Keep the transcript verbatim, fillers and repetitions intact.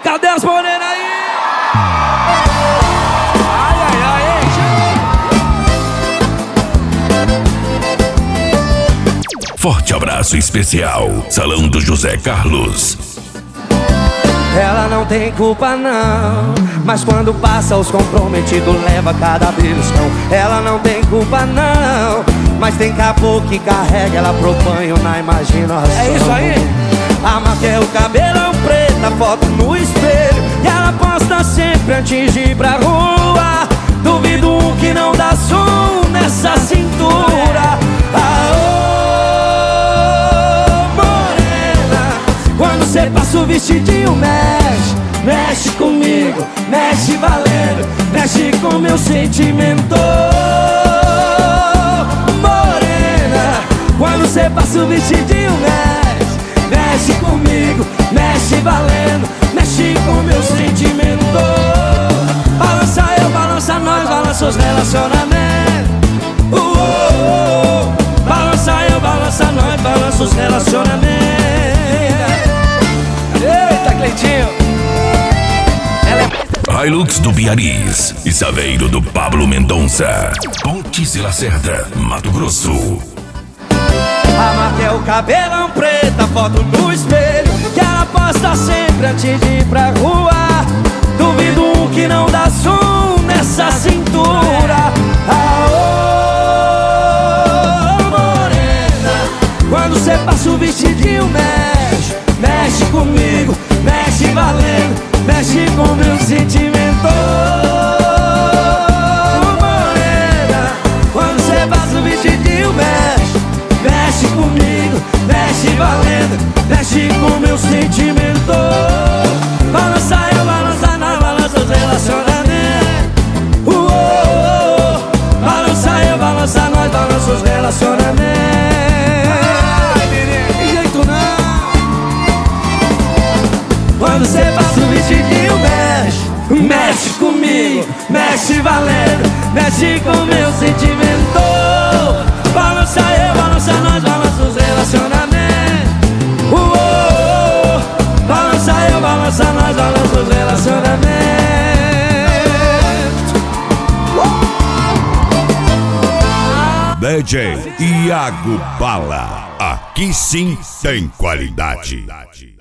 Cadê as morenas aí? Ai, ai, ai, hein? Forte abraço especial, Salão do José Carlos. Ela não tem culpa não, mas quando passa os comprometidos leva cada beliscão. Ela não tem culpa não, mas tem caboclo que carrega ela pro banho na imaginação. É isso aí? A Maquel, cabelão preto, a foto no espelho, e ela posta sempre antes de ir pra rua. Duvido um que não dá som nessa cintura. Quando cê passa o vestidinho, mexe, mexe comigo, mexe valendo, mexe com meu sentimento. Morena, quando cê passa o vestidinho, mexe, mexe comigo, mexe valendo, mexe com meu sentimento. Balança eu, balança nós, balança os relacionamentos. Uh, uh, uh. Balança eu, balança nós, balança os relacionamentos. Hilux do Biaris e Saveiro do Pablo Mendonça. Pontes e Lacerda, Mato Grosso. A Maquel, cabelão preto, a foto no espelho, que ela posta sempre antes de ir pra rua. Duvido um que não dá som nessa cintura. Aô, morena, quando cê passa o vestidinho, mexe, mexe comigo, mexe valendo, mexe com meu sentimento. Morena, quando cê passa o vestidinho, mexe, mexe comigo, mexe valendo, mexe com meu sentimento. Balança eu, balança nós, balança os relacionamentos. Uh, uh, uh. Balança eu, balança nós, balança os relacionamentos. Ai, menino, que jeito não. Quando cê passa o vestidinho, mexe, mexe comigo, mexe valendo, mexe com meu sentimento. Balança eu, balança nós, balança os relacionamentos. Uh, uh, uh. Balança eu, balança nós, balança os relacionamentos. D J Iago Bala, aqui sim tem qualidade.